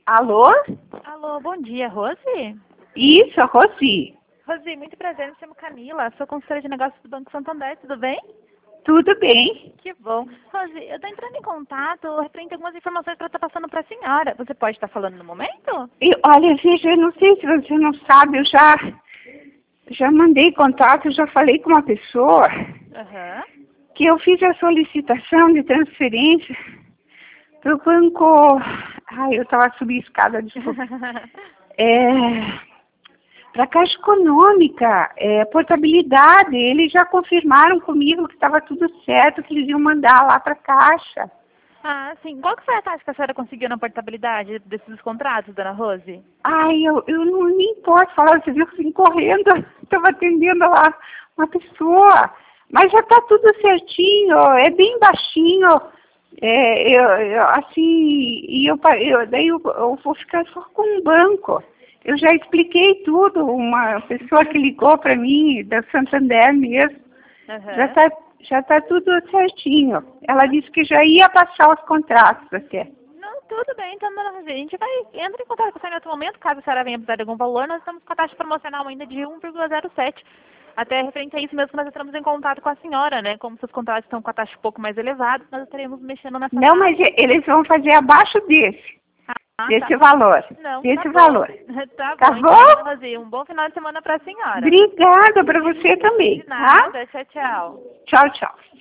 Alô? Alô, bom dia, Rose? Isso, Rosi. Rose, muito prazer, me chamo Camila, sou consultora de negócios do Banco Santander, tudo bem? Tudo bem? Que bom. Rose, eu estou entrando em contato referente a algumas informações para estar passando para a senhora. Você pode estar falando no momento? Olha, veja, eu não sei se você não sabe, eu já mandei contato, já falei com uma pessoa Aham. que eu fiz a solicitação de transferência para o banco. Ai, eu estava subindo a escada, desculpa. Para a Caixa Econômica, portabilidade, eles já confirmaram comigo que estava tudo certo, que eles iam mandar lá para a Caixa. Ah, sim. Qual que foi a taxa que a senhora conseguiu na portabilidade desses contratos, dona Rose? Ai, eu não nem posso falar, você viu que eu vim correndo, estava atendendo lá uma pessoa, mas já está tudo certinho, é bem baixinho, daí eu vou ficar só com um banco. Eu já expliquei tudo, uma pessoa que ligou para mim, da Santander mesmo, Aham. já tá tudo certinho. Ela disse que já ia passar os contratos até. Não, tudo bem, então, dona Rose, a gente entra em contato com a senhora em outro momento, caso a senhora venha precisar de algum valor, nós estamos com a taxa promocional ainda de 1,07. Até referente a isso mesmo que nós entramos em contato com a senhora, né? Como seus contratos estão com a taxa um pouco mais elevada, nós estaremos mexendo nessa Não, taxa. mas eles vão fazer abaixo desse Tá. valor. Não, Desse tá bom. valor. Tá Tá bom, então, dona bom? Rosi, um bom final de semana para a senhora. Obrigada para você também, De tá? nada, tchau, tchau. Tchau, tchau.